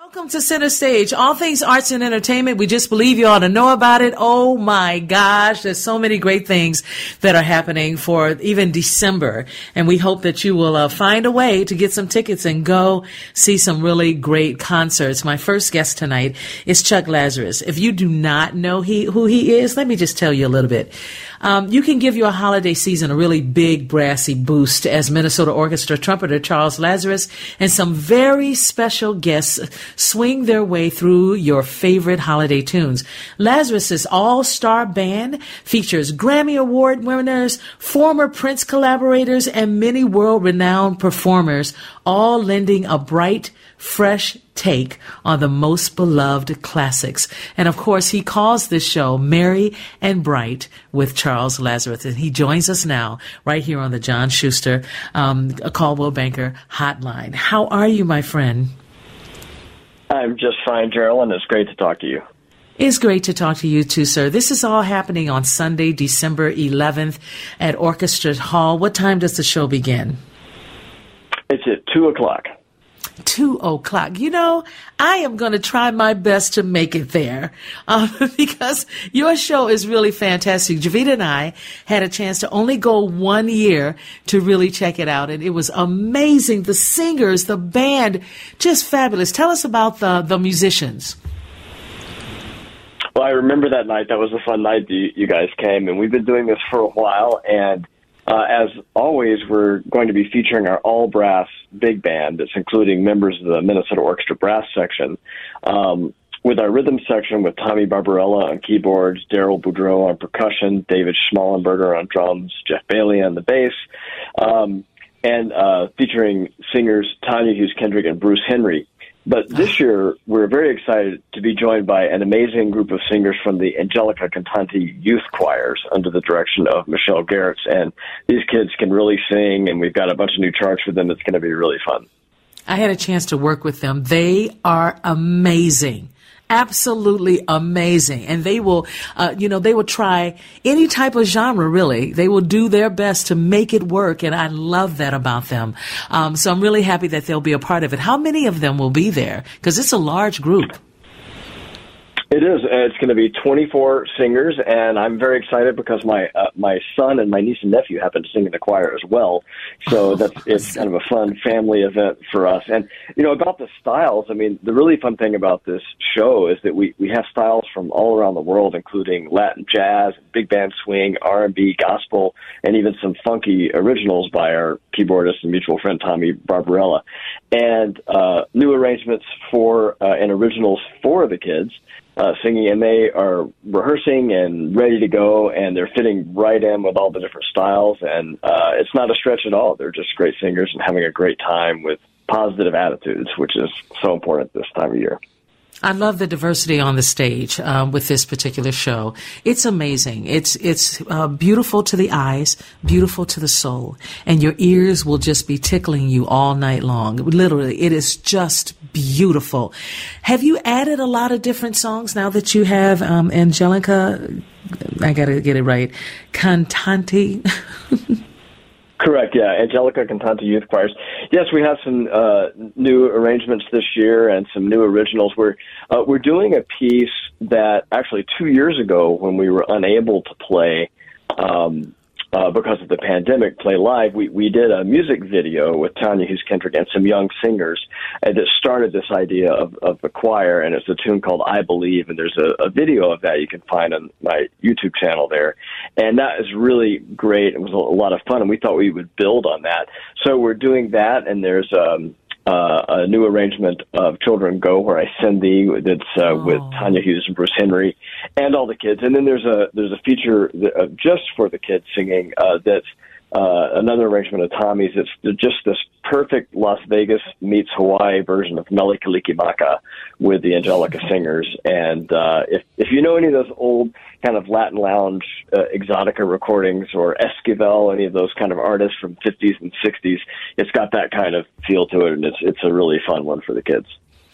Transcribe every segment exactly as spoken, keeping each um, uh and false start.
Welcome to Center Stage, all things arts and entertainment. We just believe you ought to know about it. Oh my gosh, there's so many great things that are happening for even December. And we hope that you will uh, find a way to get some tickets and go see some really great concerts. My first guest tonight is Chuck Lazarus. If you do not know he, who he is, let me just tell you a little bit. Um, you can give your holiday season a really big brassy boost as Minnesota Orchestra trumpeter Charles Lazarus and some very special guests swing their way through your favorite holiday tunes. Lazarus's all-star band features Grammy Award winners, former Prince collaborators, and many world-renowned performers, all lending a bright, fresh take on the most beloved classics. And of course, he calls this show Merry and Bright with Charles Lazarus. And he joins us now right here on the John Schuster um, Coldwell Banker Hotline. How are you, my friend? I'm just fine, Geraldine. It's great to talk to you. It's great to talk to you too, sir. This is all happening on Sunday, December eleventh at Orchestra Hall. What time does the show begin? It's at two o'clock. Two o'clock. You know, I am going to try my best to make it there uh, because your show is really fantastic. Javita and I had a chance to only go one year to really check it out, and it was amazing. The singers, the band, just fabulous. Tell us about the, the musicians. Well, I remember that night. That was a fun night you, you guys came, and we've been doing this for a while, and Uh, as always, we're going to be featuring our all-brass big band that's including members of the Minnesota Orchestra brass section, um, with our rhythm section with Tommy Barbarella on keyboards, Daryl Boudreau on percussion, David Schmallenberger on drums, Jeff Bailey on the bass, um, and uh, featuring singers Tanya Hughes Kendrick and Bruce Henry. But this year, we're very excited to be joined by an amazing group of singers from the Angelica Cantanti youth choirs under the direction of Michelle Garretts. And these kids can really sing, and we've got a bunch of new charts for them. It's going to be really fun. I had a chance to work with them. They are amazing. Absolutely amazing. And they will, uh, you know, they will try any type of genre, really. They will do their best to make it work. And I love that about them. Um, so I'm really happy that they'll be a part of it. How many of them will be there? Because it's a large group. It is. It's going to be twenty-four singers, and I'm very excited because my uh, my son and my niece and nephew happen to sing in the choir as well. So that's it's kind of a fun family event for us. And, you know, about the styles, I mean, the really fun thing about this show is that we, we have styles from all around the world, including Latin jazz, big band swing, R and B, gospel, and even some funky originals by our keyboardist and mutual friend Tommy Barbarella. And uh, new arrangements for uh, and originals for the kids. Uh, singing, and they are rehearsing and ready to go, and they're fitting right in with all the different styles, and uh, it's not a stretch at all. They're just great singers and having a great time with positive attitudes, which is so important this time of year. I love the diversity on the stage um, with this particular show. It's amazing. It's it's uh, beautiful to the eyes, beautiful to the soul, and your ears will just be tickling you all night long. Literally, it is just beautiful. Have you added a lot of different songs now that you have um, Angelica? I got to get it right. Cantanti. Correct, yeah. Angelica Cantanti Youth Choirs. Yes, we have some uh, new arrangements this year and some new originals. We're uh, we're doing a piece that actually two years ago, when we were unable to play um, uh, because of the pandemic, play live, we, we did a music video with Tanya Hughes Kendrick and some young singers uh, that started this idea of, of the choir, and it's a tune called I Believe, and there's a, a video of that you can find on my YouTube channel there. And that is really great. It was a, a lot of fun, and we thought we would build on that. So we're doing that, and there's um, uh, a new arrangement of Children Go, Where I Send Thee, that's uh, oh. with Tanya Hughes and Bruce Henry and all the kids. And then there's a there's a feature that, uh, just for the kids singing uh, that's uh, another arrangement of Tommy's. It's just this perfect Las Vegas meets Hawaii version of Mele Kalikimaka with the Angelica singers. And uh, if if you know any of those old kind of Latin lounge uh, exotica recordings or Esquivel, any of those kind of artists from fifties and sixties, it's got that kind of feel to it, and it's it's a really fun one for the kids.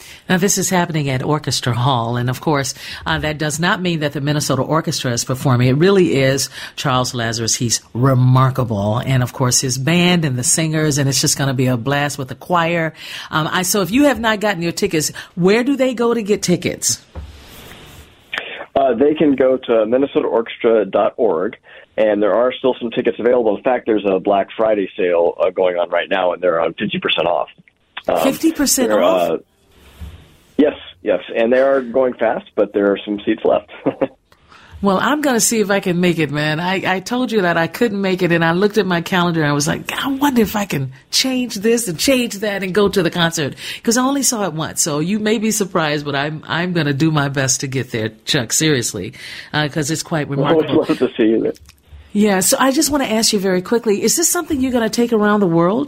Now, this is happening at Orchestra Hall, and of course, uh, that does not mean that the Minnesota Orchestra is performing. It really is Charles Lazarus. He's remarkable, and of course, his band and the singers, and it's just going to be a blast with the choir. Um, I so, if you have not gotten your tickets, where do they go to get tickets? Uh, they can go to minnesota orchestra dot org, and there are still some tickets available. In fact, there's a Black Friday sale uh, going on right now, and they're on fifty percent off. Um, fifty percent off? Uh, yes, yes, and they are going fast, but there are some seats left. Well, I'm going to see if I can make it, man. I, I told you that I couldn't make it, and I looked at my calendar, and I was like, I wonder if I can change this and change that and go to the concert, because I only saw it once. So you may be surprised, but I'm I'm going to do my best to get there, Chuck, seriously, because uh, it's quite remarkable. Well, I'd love to see you there. Yeah, so I just want to ask you very quickly, is this something you're going to take around the world?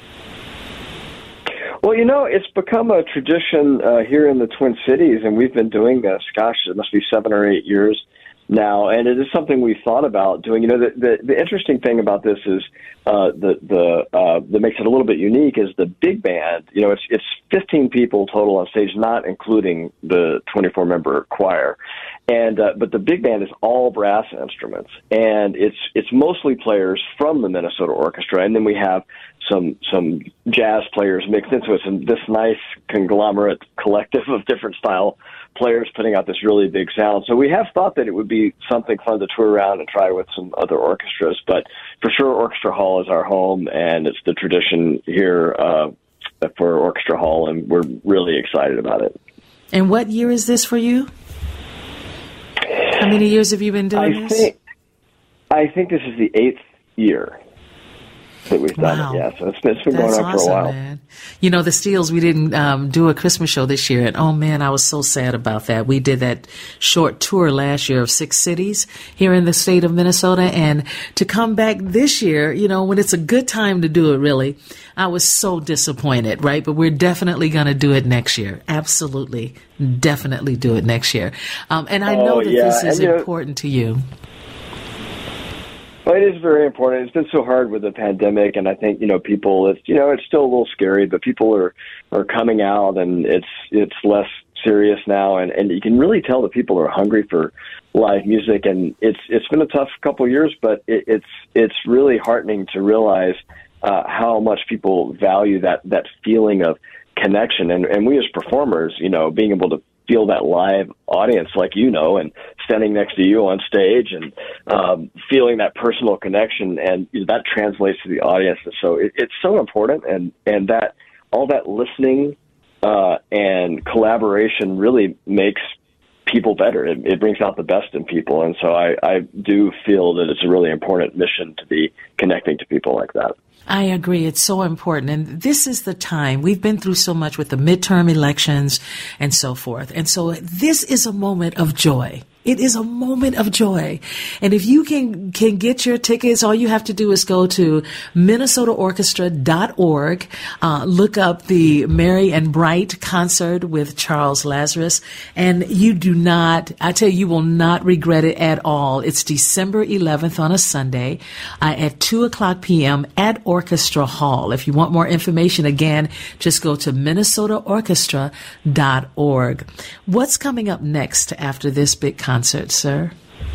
Well, you know, it's become a tradition uh, here in the Twin Cities, and we've been doing this, gosh, it must be seven or eight years now, and it is something we've thought about doing. You know, the the, the interesting thing about this is uh, the the uh, that makes it a little bit unique is the big band. You know, it's it's fifteen people total on stage, not including the twenty-four member choir, and uh, but the big band is all brass instruments, and it's it's mostly players from the Minnesota Orchestra, and then we have some some jazz players mixed into it, and this nice conglomerate collective of different style players putting out this really big sound. So we have thought that it would be something fun to tour around and try with some other orchestras, but for sure Orchestra Hall is our home, and it's the tradition here uh, for Orchestra Hall, and we're really excited about it. And what year is this for you? How many years have you been doing I this? Think, I think this is the eighth year that we've done Wow. it, yeah. So it's been, it's been That's going on awesome, for a while. Man. You know, the Steels, we didn't um, do a Christmas show this year, and oh man, I was so sad about that. We did that short tour last year of six cities here in the state of Minnesota, and to come back this year, you know, when it's a good time to do it, really, I was so disappointed, right? But we're definitely going to do it next year. Absolutely. Definitely do it next year. Um, and I know Oh, that yeah. this is And, you know, important to you. Well, it is very important. It's been so hard with the pandemic, and I think, you know, people, it's, you know, it's still a little scary, but people are, are coming out, and it's it's less serious now, and, and you can really tell that people are hungry for live music, and it's it's been a tough couple of years, but it, it's it's really heartening to realize uh, how much people value that, that feeling of connection, and, and we as performers, you know, being able to feel that live audience like you know, and standing next to you on stage, and um, feeling that personal connection, and you know, that translates to the audience. And so it, it's so important, and, and that all that listening uh, and collaboration really makes people better. It, it brings out the best in people, and so I, I do feel that it's a really important mission to be connecting to people like that. I agree. It's so important. And this is the time. We've been through so much with the midterm elections and so forth. And so this is a moment of joy. It is a moment of joy. And if you can, can get your tickets, all you have to do is go to minnesota orchestra dot org, uh, look up the Merry and Bright concert with Charles Lazarus, and you do not, I tell you, you will not regret it at all. It's December eleventh on a Sunday uh, at two o'clock p.m. at Orchestra Hall. If you want more information, again, just go to minnesota orchestra dot org. What's coming up next after this big concert? concert, sir?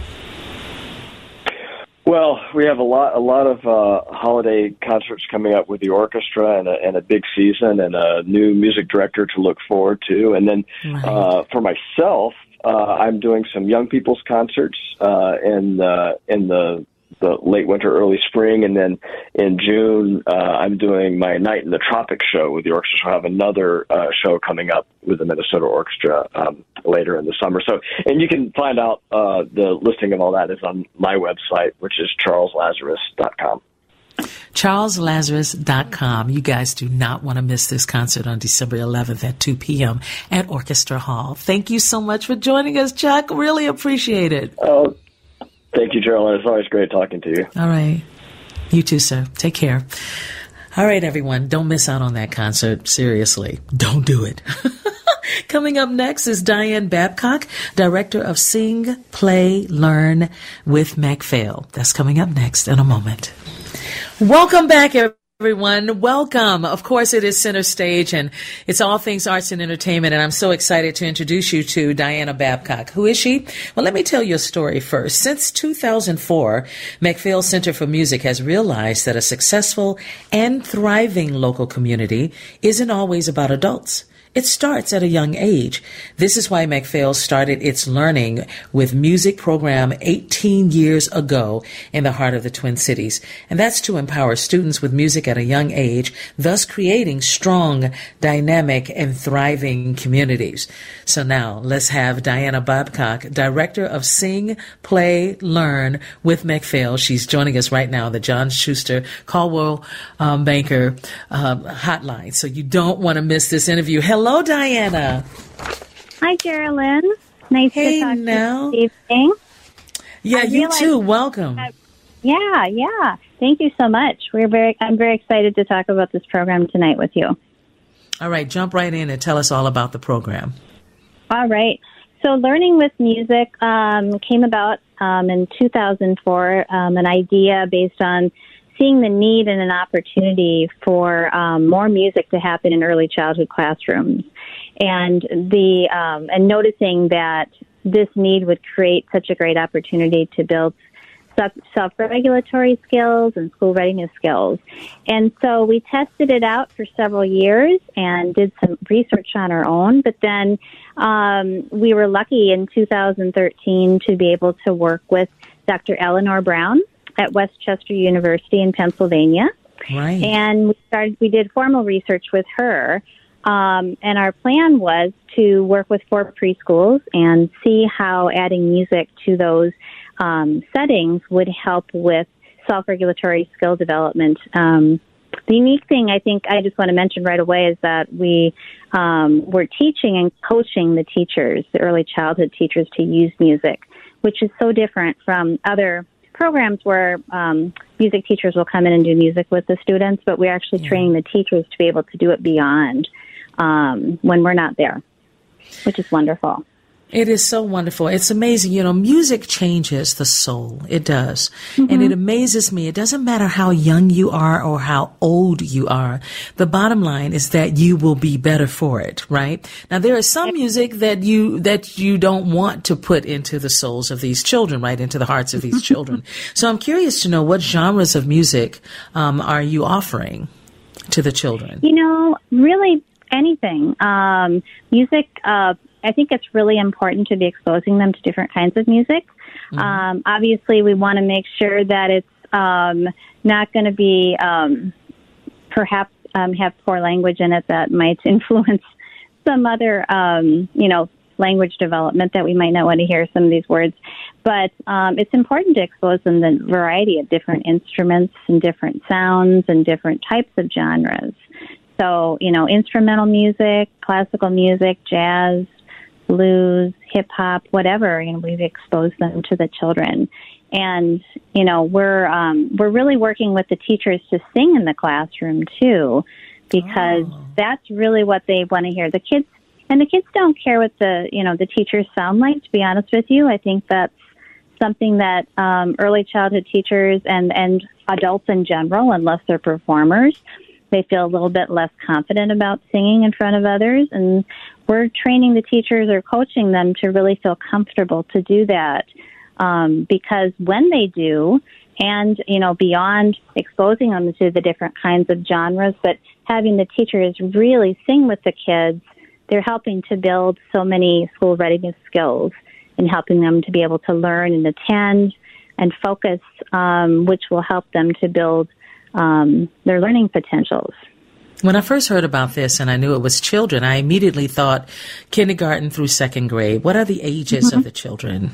Well, we have a lot, a lot of uh, holiday concerts coming up with the orchestra, and a, and a big season, and a new music director to look forward to. And then Right. uh, for myself, uh, I'm doing some young people's concerts uh, in uh, in the the late winter, early spring, and then in June, uh, I'm doing my Night in the Tropics show with the orchestra. So I have another uh, show coming up with the Minnesota Orchestra um, later in the summer. So, and you can find out uh, the listing of all that is on my website, which is charles lazarus dot com. charles lazarus dot com. You guys do not want to miss this concert on December eleventh at two p.m. at Orchestra Hall. Thank you so much for joining us, Chuck. Really appreciate it. Oh, thank you, Geraldine. It's always great talking to you. All right. You too, sir. Take care. All right, everyone. Don't miss out on that concert. Seriously. Don't do it. Coming up next is Diane Babcock, Director of Sing, Play, Learn with MacPhail. That's coming up next in a moment. Welcome back, everyone. Everyone, welcome. Of course, it is Center Stage, and it's all things arts and entertainment, and I'm so excited to introduce you to Diana Babcock. Who is she? Well, let me tell you a story first. Since two thousand four, McPhail Center for Music has realized that a successful and thriving local community isn't always about adults. It starts at a young age. This is why McPhail started its Learning with Music program eighteen years ago in the heart of the Twin Cities. And that's to empower students with music at a young age, thus creating strong, dynamic, and thriving communities. So now let's have Diana Babcock, Director of Sing, Play, Learn with McPhail. She's joining us right now on the John Schuster Caldwell um, Banker um, hotline. So you don't want to miss this interview. Hello. Hello, Diana. Hi, Geraldine. Nice hey, to talk now. to you this evening. Yeah, I you too. Welcome. That, yeah, yeah. Thank you so much. We're very. I'm very excited to talk about this program tonight with you. All right, jump right in and tell us all about the program. All right. So, Learning with Music um, came about um, in two thousand four. Um, an idea based on seeing the need and an opportunity for um, more music to happen in early childhood classrooms, and the um, and noticing that this need would create such a great opportunity to build self-regulatory skills and school readiness skills. And so we tested it out for several years and did some research on our own, but then um, we were lucky in two thousand thirteen to be able to work with Doctor Eleanor Brown at Westchester University in Pennsylvania. Right. And we started, we did formal research with her. Um, and our plan was to work with four preschools and see how adding music to those um, settings would help with self-regulatory skill development. Um, the unique thing I think I just want to mention right away is that we um, were teaching and coaching the teachers, the early childhood teachers, to use music, which is so different from other programs where um, music teachers will come in and do music with the students, but we're actually yeah. training the teachers to be able to do it beyond um, when we're not there, which is wonderful. It is so wonderful. It's amazing. You know, music changes the soul. It does. Mm-hmm. And it amazes me. It doesn't matter how young you are or how old you are. The bottom line is that you will be better for it, right? Now, there is some music that you, that you don't want to put into the souls of these children, right? Into the hearts of these children. So I'm curious to know, what genres of music um, are you offering to the children? You know, really anything. Um, music, uh, I think it's really important to be exposing them to different kinds of music. Mm-hmm. Um, obviously, we want to make sure that it's um, not going to be um, perhaps um, have poor language in it that might influence some other, um, you know, language development that we might not want to hear some of these words. But um, it's important to expose them to the variety of different instruments and different sounds and different types of genres. So, you know, instrumental music, classical music, jazz, blues, hip hop, whatever, you know, we've exposed them to the children. And, you know, we're, um, we're really working with the teachers to sing in the classroom too, because oh. that's really what they want to hear. The kids, and the kids don't care what the, you know, the teachers sound like, to be honest with you. I think that's something that, um, early childhood teachers and, and adults in general, unless they're performers, they feel a little bit less confident about singing in front of others. And we're training the teachers or coaching them to really feel comfortable to do that. Um, because when they do, and, you know, beyond exposing them to the different kinds of genres, but having the teachers really sing with the kids, they're helping to build so many school readiness skills and helping them to be able to learn and attend and focus, um, which will help them to build Um, their learning potentials. When I first heard about this and I knew it was children, I immediately thought kindergarten through second grade. What are the ages mm-hmm. of the children?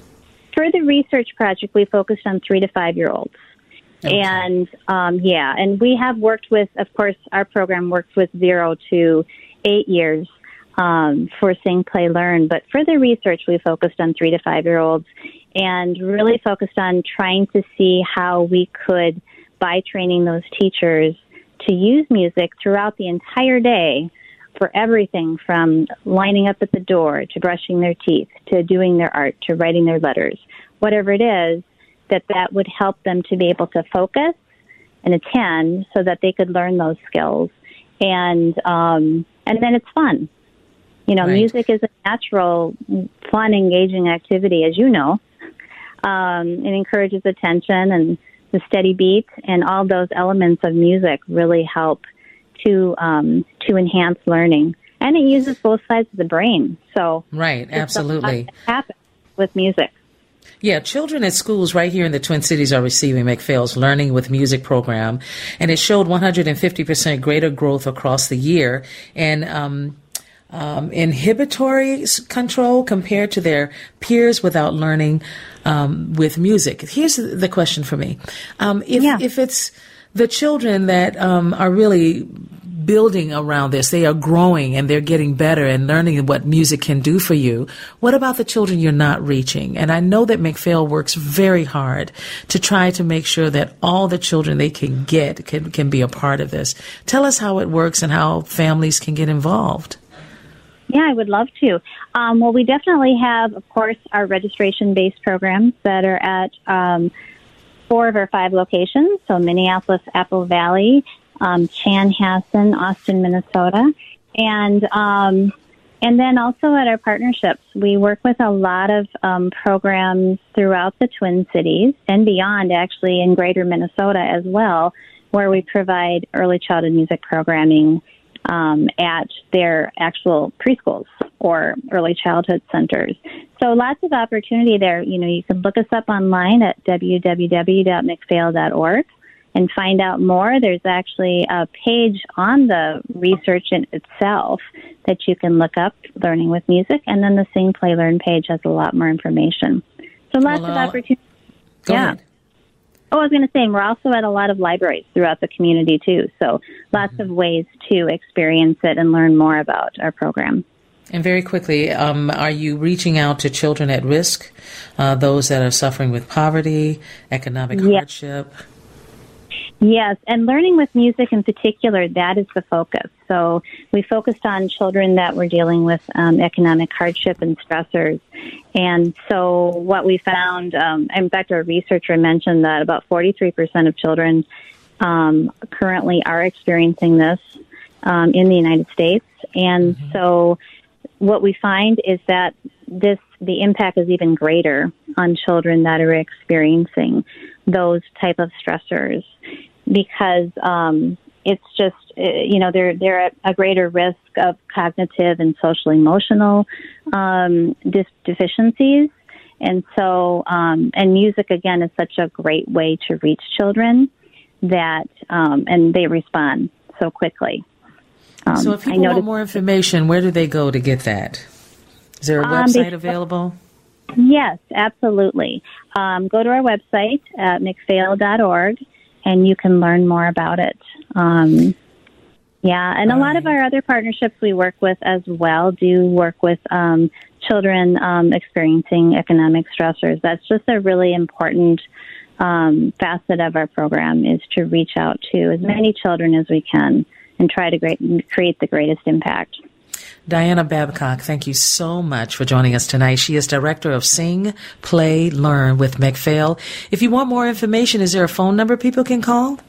For the research project, we focused on three to five-year-olds. Okay. And, um, yeah, and we have worked with, of course, our program works with zero to eight years um, for Sing, Play, Learn. But for the research, we focused on three to five-year-olds and really focused on trying to see how we could, by training those teachers to use music throughout the entire day for everything from lining up at the door to brushing their teeth to doing their art to writing their letters, whatever it is, that that would help them to be able to focus and attend so that they could learn those skills. And um, and then it's fun. You know, right. Music is a natural, fun, engaging activity, as you know. Um, it encourages attention and the steady beat, and all those elements of music really help to um, to enhance learning. And it uses both sides of the brain. So right, absolutely. Happens with music. Yeah, children at schools right here in the Twin Cities are receiving McPhail's Learning with Music program, and it showed one hundred fifty percent greater growth across the year. And um, Um, inhibitory control compared to their peers without learning um, with music. Here's the question for me. Um, if, yeah. if it's the children that um, are really building around this, they are growing and they're getting better and learning what music can do for you, what about the children you're not reaching? And I know that McPhail works very hard to try to make sure that all the children they can get can, can be a part of this. Tell us how it works and how families can get involved. Yeah, I would love to. Um, well, we definitely have, of course, our registration-based programs that are at um, four of our five locations, so Minneapolis, Apple Valley, um, Chanhassen, Austin, Minnesota, and um, and then also at our partnerships. We work with a lot of um, programs throughout the Twin Cities and beyond, actually, in greater Minnesota as well, where we provide early childhood music programming Um, at their actual preschools or early childhood centers. So lots of opportunity there. You know, you can look us up online at w w w dot mcphail dot org and find out more. There's actually a page on the research in itself that you can look up, Learning with Music, and then the Sing, Play, Learn page has a lot more information. So lots well, of opportunity. Go yeah. ahead. Oh, I was going to say, we're also at a lot of libraries throughout the community, too. So lots mm-hmm. of ways to experience it and learn more about our program. And very quickly, um, are you reaching out to children at risk, uh, those that are suffering with poverty, economic yes. hardship? Yes, and Learning with Music in particular, that is the focus. So we focused on children that were dealing with um, economic hardship and stressors. And so what we found, um, in fact, our researcher mentioned that about forty-three percent of children um, currently are experiencing this um, in the United States. And mm-hmm. so what we find is that this the impact is even greater on children that are experiencing those type of stressors, because um, it's just, you know, they're they're at a greater risk of cognitive and social emotional um, dis- deficiencies. And so, um, and music, again, is such a great way to reach children that, um, and they respond so quickly. Um, so if people want more information, where do they go to get that? Is there a website um, available? Yes, absolutely. Um, go to our website at mcphail dot org, and you can learn more about it. Um, yeah, and All a lot right. of our other partnerships we work with as well do work with um, children um, experiencing economic stressors. That's just a really important um, facet of our program, is to reach out to as many children as we can and try to great, create the greatest impact. Diana Babcock, thank you so much for joining us tonight. She is Director of Sing, Play, Learn with McPhail. If you want more information, is there a phone number people can call?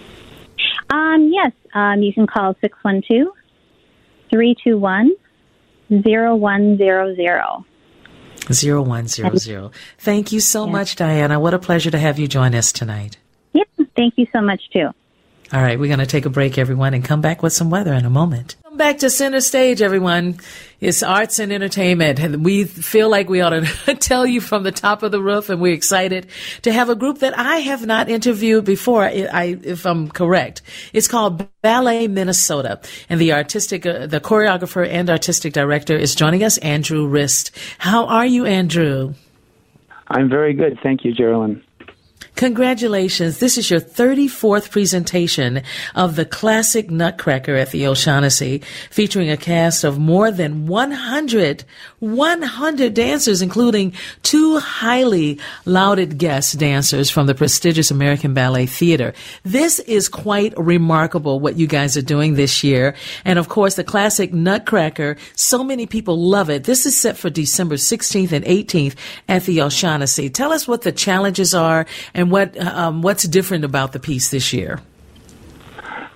Um, yes, um, you can call six one two, three two one, zero one zero zero. zero one zero zero. Thank you so yeah. much, Diana. What a pleasure to have you join us tonight. Yeah, thank you so much, too. All right, we're going to take a break, everyone, and come back with some weather in a moment. Come back to Center Stage, everyone. It's arts and entertainment, and we feel like we ought to tell you from the top of the roof, and we're excited to have a group that I have not interviewed before, I, if I'm correct. It's called Ballet Minnesota, and the artistic, uh, the choreographer and artistic director is joining us, Andrew Rist. How are you, Andrew? I'm very good. Thank you, Geraldine. Congratulations. This is your thirty-fourth presentation of the classic Nutcracker at the O'Shaughnessy, featuring a cast of more than one hundred, one hundred dancers, including two highly lauded guest dancers from the prestigious American Ballet Theater. This is quite remarkable what you guys are doing this year. And of course, the classic Nutcracker, so many people love it. This is set for December sixteenth and eighteenth at the O'Shaughnessy. Tell us what the challenges are and what um, what's different about the piece this year.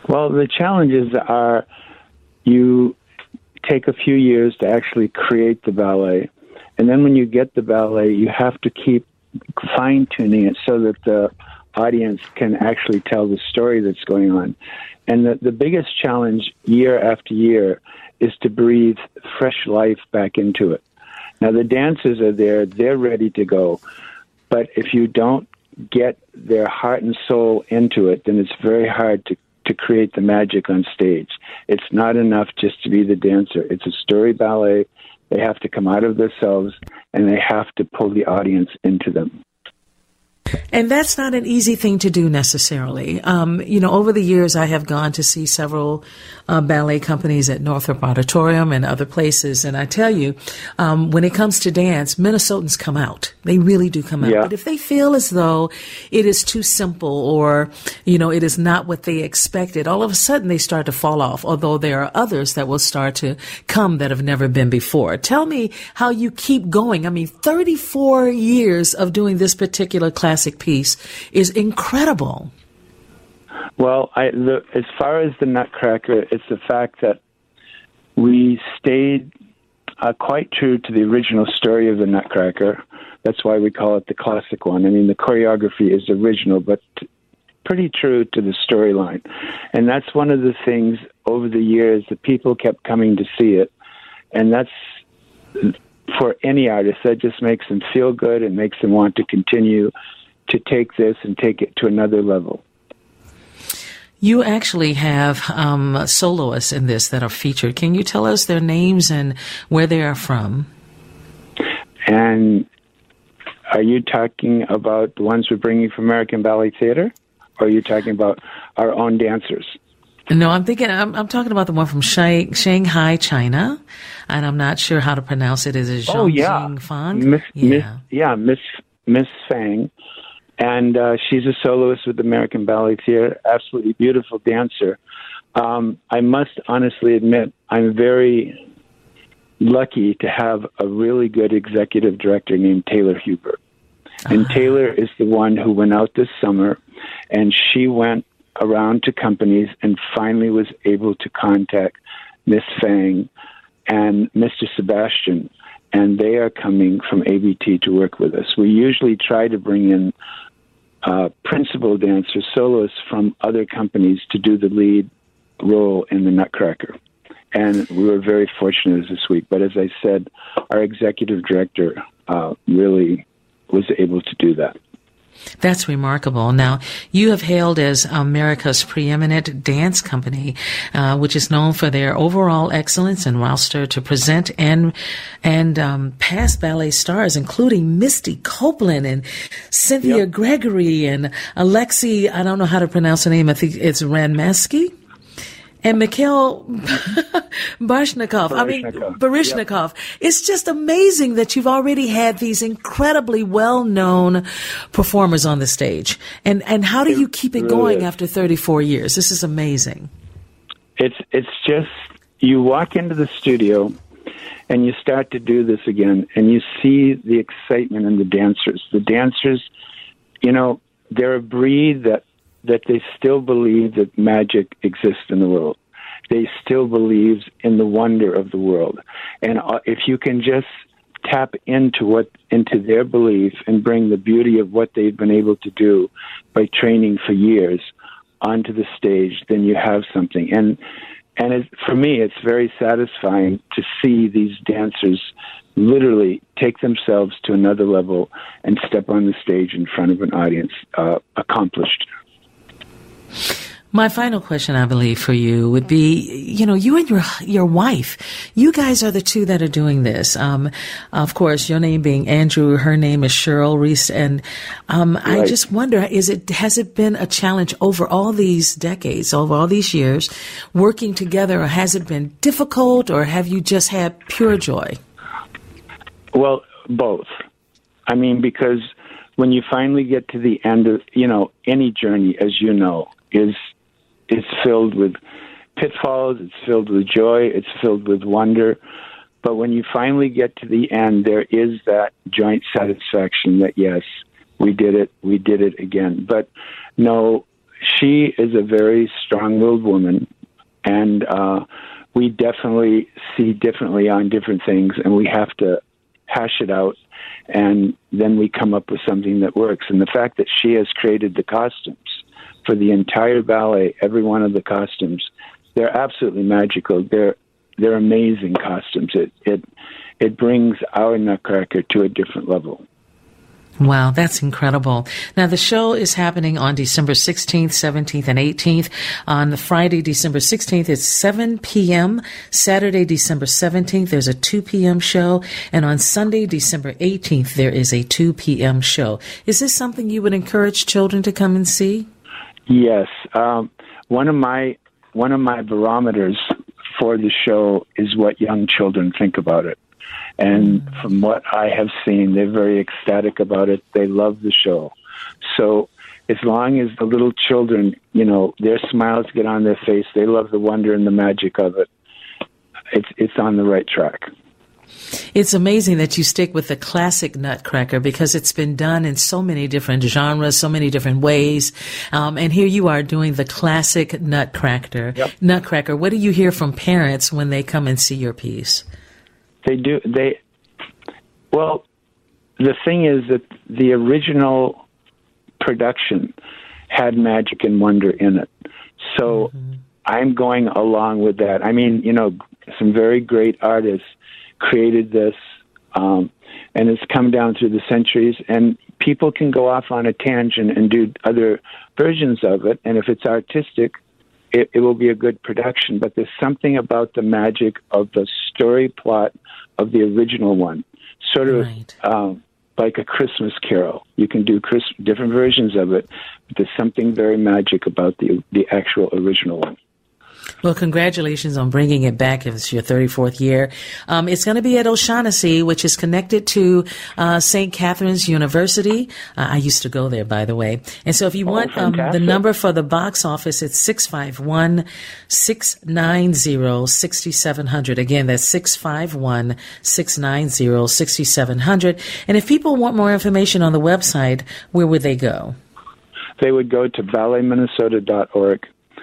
Well, the challenges are you take a few years to actually create the ballet. And then when you get the ballet, you have to keep fine-tuning it so that the audience can actually tell the story that's going on. And the, the biggest challenge year after year is to breathe fresh life back into it. Now, the dancers are there. They're ready to go. But if you don't get their heart and soul into it, then it's very hard to to create the magic on stage. It's not enough just to be the dancer. It's a story ballet. They have to come out of themselves, and they have to pull the audience into them. And that's not an easy thing to do necessarily. Um, you know, over the years, I have gone to see several uh, ballet companies at Northrop Auditorium and other places. And I tell you, um, when it comes to dance, Minnesotans come out. They really do come out. Yeah. But if they feel as though it is too simple or, you know, it is not what they expected, all of a sudden they start to fall off, although there are others that will start to come that have never been before. Tell me how you keep going. I mean, thirty-four years of doing this particular classic piece is incredible. Well, I, the, as far as the Nutcracker, it's the fact that we stayed uh, quite true to the original story of the Nutcracker. That's why we call it the classic one. I mean, the choreography is original, but t- pretty true to the storyline. And that's one of the things over the years that people kept coming to see it. And that's, for any artist, that just makes them feel good and makes them want to continue to take this and take it to another level. You actually have um, soloists in this that are featured. Can you tell us their names and where they are from? And are you talking about the ones we're bringing from American Ballet Theater, or are you talking about our own dancers? No, I'm thinking, I'm, I'm talking about the one from Shang, Shanghai, China, and I'm not sure how to pronounce it. Is it Zhang oh, yeah. Fang? Miss, yeah. Miss, yeah, Miss, Miss Fang. And uh, she's a soloist with the American Ballet Theater, absolutely beautiful dancer. Um, I must honestly admit, I'm very lucky to have a really good executive director named Taylor Hubert. And uh-huh. Taylor is the one who went out this summer, and she went around to companies and finally was able to contact Miss Fang and Mister Sebastian, and they are coming from A B T to work with us. We usually try to bring in uh, principal dancers, soloists from other companies to do the lead role in the Nutcracker. And we were very fortunate this week. But as I said, our executive director uh, really was able to do that. That's remarkable. Now, you have hailed as America's preeminent dance company, uh, which is known for their overall excellence and roster to present and and um, past ballet stars, including Misty Copeland and Cynthia yep. Gregory and Alexei, I don't know how to pronounce her name, I think it's Ranmasky. And Mikhail Baryshnikov, I mean, Baryshnikov. Yep. It's just amazing that you've already had these incredibly well-known performers on the stage. And and how do you keep it really going is. after thirty-four years? This is amazing. It's it's just, you walk into the studio and you start to do this again, and you see the excitement in the dancers. The dancers, you know, they're a breed that that they still believe that magic exists in the world. They still believe in the wonder of the world. And if you can just tap into what into their belief and bring the beauty of what they've been able to do by training for years onto the stage, then you have something. And and it, for me, it's very satisfying to see these dancers literally take themselves to another level and step on the stage in front of an audience uh, accomplished. My final question, I believe, for you would be, you know, you and your your wife, you guys are the two that are doing this. Um, of course, your name being Andrew, her name is Cheryl Reese, and um, right. I just wonder, is it has it been a challenge over all these decades, over all these years, working together, or has it been difficult, or have you just had pure joy? Well, both. I mean, because when you finally get to the end of, you know, any journey, as you know, is is filled with pitfalls, it's filled with joy, it's filled with wonder. But when you finally get to the end, there is that joint satisfaction that, yes, we did it, we did it again. But no, she is a very strong-willed woman, and uh, we definitely see differently on different things, and we have to hash it out, and then we come up with something that works. And the fact that she has created the costumes for the entire ballet, every one of the costumes, they're absolutely magical. They're they're amazing costumes. It it it brings our Nutcracker to a different level. Wow, that's incredible. Now, the show is happening on December sixteenth, seventeenth, and eighteenth. On the Friday, December sixteenth, it's seven p.m. Saturday, December seventeenth, there's a two p.m. show. And on Sunday, December eighteenth, there is a two p.m. show. Is this something you would encourage children to come and see? Yes. Um, one of my one of my barometers for the show is what young children think about it. And mm. from what I have seen, they're very ecstatic about it. They love the show. So as long as the little children, you know, their smiles get on their face, they love the wonder and the magic of it, it's it's on the right track. It's amazing that you stick with the classic Nutcracker because it's been done in so many different genres, so many different ways. Um, and here you are doing the classic Nutcracker. Yep. Nutcracker. What do you hear from parents when they come and see your piece? They do. They well, the thing is that the original production had magic and wonder in it. So mm-hmm. I'm going along with that. I mean, you know, some very great artists created this, um, and it's come down through the centuries, and people can go off on a tangent and do other versions of it, and if it's artistic, it, it will be a good production. But there's something about the magic of the story plot of the original one, sort of right. um, like a Christmas Carol. You can do Chris, different versions of it, but there's something very magic about the the actual original one. Well, congratulations on bringing it back. It's your thirty-fourth year. Um, it's going to be at O'Shaughnessy, which is connected to uh, Saint Catherine's University. Uh, I used to go there, by the way. And so if you oh, want um, the number for the box office, it's six five one, six nine zero, six seven zero zero. Again, that's six five one, six nine zero, six seven zero zero. And if people want more information on the website, where would they go? They would go to ballet minnesota dot org,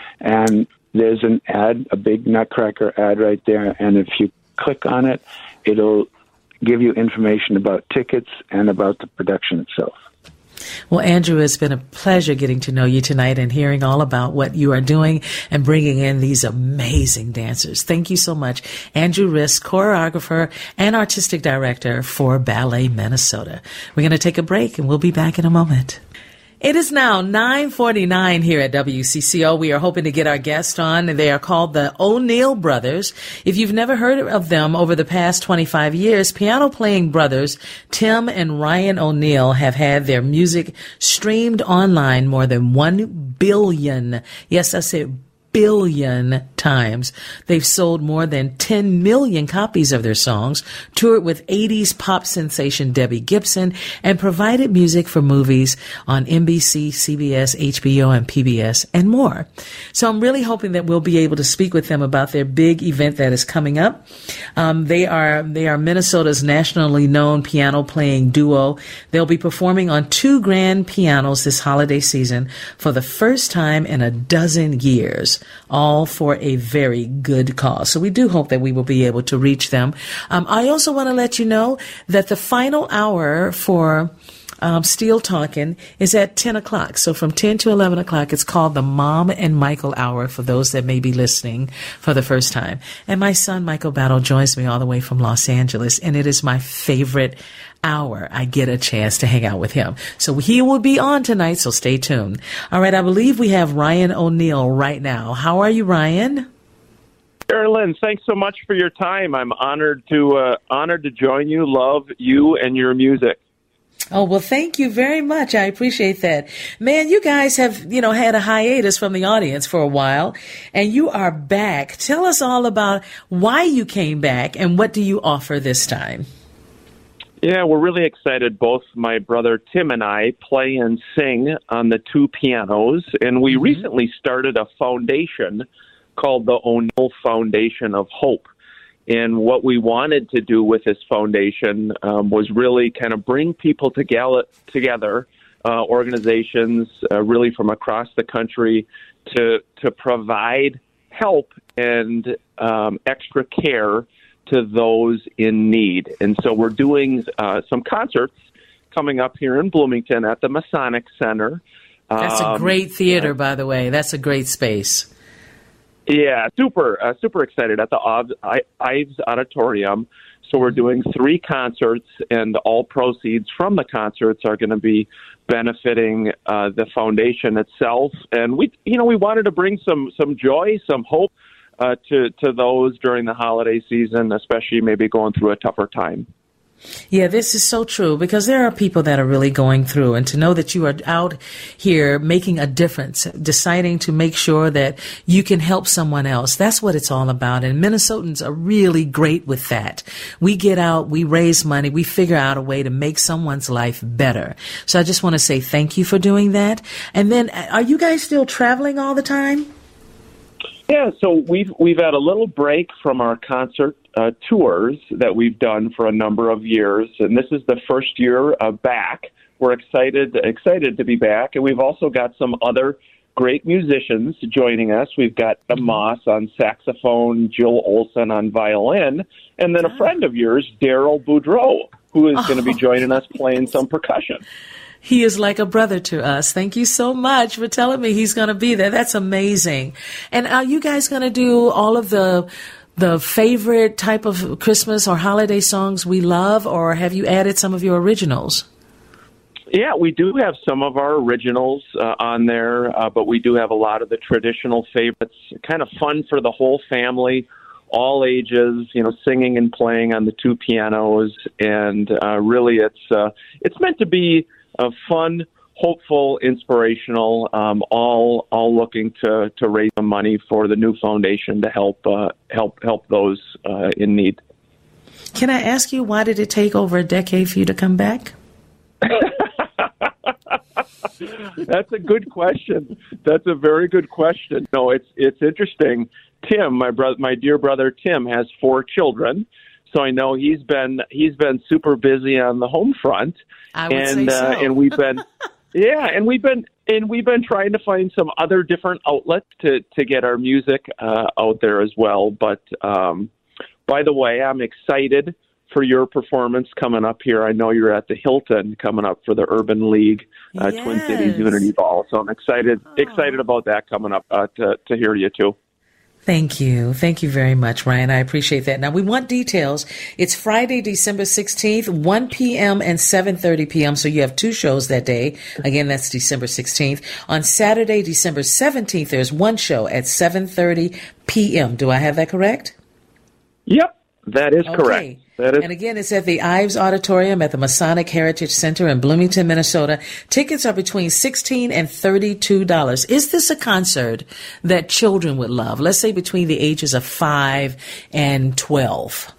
and there's an ad, a big Nutcracker ad right there, and if you click on it, it'll give you information about tickets and about the production itself. Well, Andrew, it's been a pleasure getting to know you tonight and hearing all about what you are doing and bringing in these amazing dancers. Thank you so much. Andrew Risk, choreographer and artistic director for Ballet Minnesota. We're going to take a break, and we'll be back in a moment. It is now nine forty-nine here at W C C O. We are hoping to get our guest on. They are called the O'Neill Brothers. If you've never heard of them over the past twenty-five years, piano-playing brothers Tim and Ryan O'Neill have had their music streamed online more than one billion, yes, I said billion times. They've sold more than ten million copies of their songs, toured with eighties pop sensation Debbie Gibson, and provided music for movies on N B C, C B S, H B O, and P B S, and more. So I'm really hoping that we'll be able to speak with them about their big event that is coming up. Um, they are they are Minnesota's nationally known piano playing duo. They'll be performing on two grand pianos this holiday season for the first time in a dozen years, all for a very good cause. So we do hope that we will be able to reach them. Um, I also want to let you know that the final hour for um, Steel Talkin' is at ten o'clock. So from ten to eleven o'clock, it's called the Mom and Michael Hour for those that may be listening for the first time. And my son, Michael Battle, joins me all the way from Los Angeles, and it is my favorite hour. I get a chance to hang out with him. So he will be on tonight, so stay tuned. All right, I believe we have Ryan O'Neill right now. How are you, Ryan? Carolyn, thanks so much for your time. I'm honored to uh, honored to join you. Love you and your music. Oh, well, thank you very much. I appreciate that. Man, you guys have, you know, had a hiatus from the audience for a while, and you are back. Tell us all about why you came back and what do you offer this time? Yeah, we're really excited. Both my brother Tim and I play and sing on the two pianos, and we mm-hmm. recently started a foundation called the O'Neill Foundation of Hope. And what we wanted to do with this foundation um, was really kind of bring people together, together uh, organizations, uh, really from across the country, to to provide help and um, extra care to those in need. And so we're doing uh, some concerts coming up here in Bloomington at the Masonic Center. That's a um, great theater, by the way. That's a great space. Yeah, super, uh, super excited at the Ives Auditorium. So we're doing three concerts, and all proceeds from the concerts are going to be benefiting uh, the foundation itself. And we, you know, we wanted to bring some some joy, some hope uh, to to those during the holiday season, especially maybe going through a tougher time. Yeah, this is so true, because there are people that are really going through, and to know that you are out here making a difference, deciding to make sure that you can help someone else. That's what it's all about. And Minnesotans are really great with that. We get out, we raise money, we figure out a way to make someone's life better. So I just want to say thank you for doing that. And then, are you guys still traveling all the time? Yeah, so we've we've had a little break from our concert uh, tours that we've done for a number of years, and this is the first year uh, back. We're excited excited to be back, and we've also got some other great musicians joining us. We've got the Moss on saxophone, Jill Olson on violin, and then a friend of yours, Daryl Boudreau, who is oh. going to be joining us playing some percussion. He is like a brother to us. Thank you so much for telling me he's going to be there. That's amazing. And are you guys going to do all of the the favorite type of Christmas or holiday songs we love, or have you added some of your originals? Yeah, we do have some of our originals uh, on there, uh, but we do have a lot of the traditional favorites, kind of fun for the whole family, all ages, you know, singing and playing on the two pianos. And uh, really it's uh, it's meant to be Uh, fun, hopeful, inspirational, um, all all looking to, to raise some money for the new foundation to help uh, help help those uh, in need. Can I ask you, why did it take over a decade for you to come back? That's a good question. That's a very good question. No, it's it's interesting. Tim, my brother, my dear brother Tim, has four children. So I know he's been he's been super busy on the home front, I would and say so. uh, and we've been yeah, and we've been and we've been trying to find some other different outlets to to get our music uh, out there as well. But um, by the way, I'm excited for your performance coming up here. I know you're at the Hilton coming up for the Urban League uh, yes. Twin Cities Unity Ball, so I'm excited oh. excited about that coming up uh, to to hear you too. Thank you. Thank you very much, Ryan. I appreciate that. Now, we want details. It's Friday, December sixteenth, one p.m. and seven thirty p.m. So you have two shows that day. Again, that's December sixteenth. On Saturday, December seventeenth, there's one show at seven thirty p.m. Do I have that correct? Yep, that is okay. correct. That is- and again, it's at the Ives Auditorium at the Masonic Heritage Center in Bloomington, Minnesota. Tickets are between sixteen dollars and thirty-two dollars. Is this a concert that children would love? Let's say between the ages of five and twelve.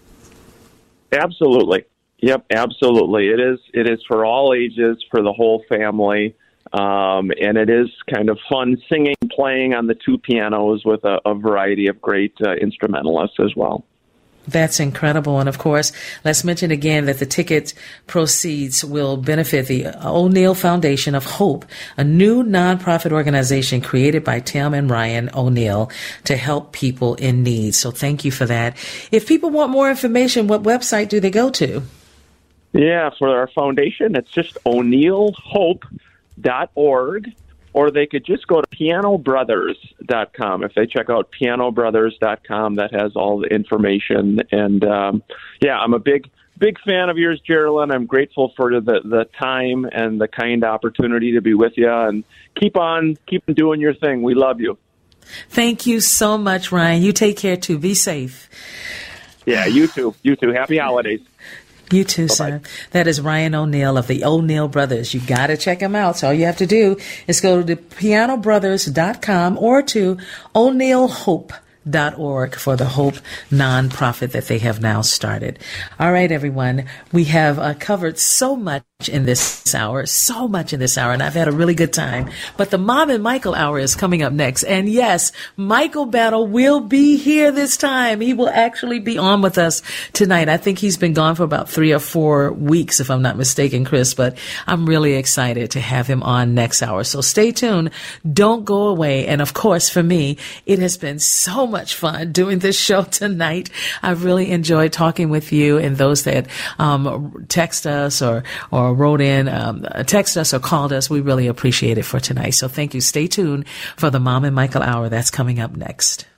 Absolutely. Yep, absolutely. It is It is for all ages, for the whole family. Um, and it is kind of fun singing, playing on the two pianos with a, a variety of great uh, instrumentalists as well. That's incredible. And of course, let's mention again that the ticket proceeds will benefit the O'Neill Foundation of Hope, a new nonprofit organization created by Tim and Ryan O'Neill to help people in need. So thank you for that. If people want more information, what website do they go to? Yeah, for our foundation, it's just o'neill hope dot org. Or they could just go to piano brothers dot com. If they check out piano brothers dot com, that has all the information. And, um, yeah, I'm a big, big fan of yours, Geraldine. I'm grateful for the, the time and the kind opportunity to be with you. And keep on, keep on doing your thing. We love you. Thank you so much, Ryan. You take care, too. Be safe. Yeah, you too. You too. Happy holidays. You too, Bye-bye. sir. That is Ryan O'Neill of the O'Neill Brothers. You got to check him out. So all you have to do is go to piano brothers dot com or to o'neill hope dot org for the Hope nonprofit that they have now started. All right, everyone. We have uh, covered so much in this hour, so much in this hour, and I've had a really good time. But the Mom and Michael hour is coming up next. And yes, Michael Battle will be here this time. He will actually be on with us tonight. I think he's been gone for about three or four weeks, if I'm not mistaken, Chris, but I'm really excited to have him on next hour. So stay tuned. Don't go away. And of course, for me, it has been so much fun doing this show tonight. I've really enjoyed talking with you and those that um, text us or, or wrote in, um, text us or called us. We really appreciate it for tonight. So thank you. Stay tuned for the Mom and Michael hour. That's coming up next.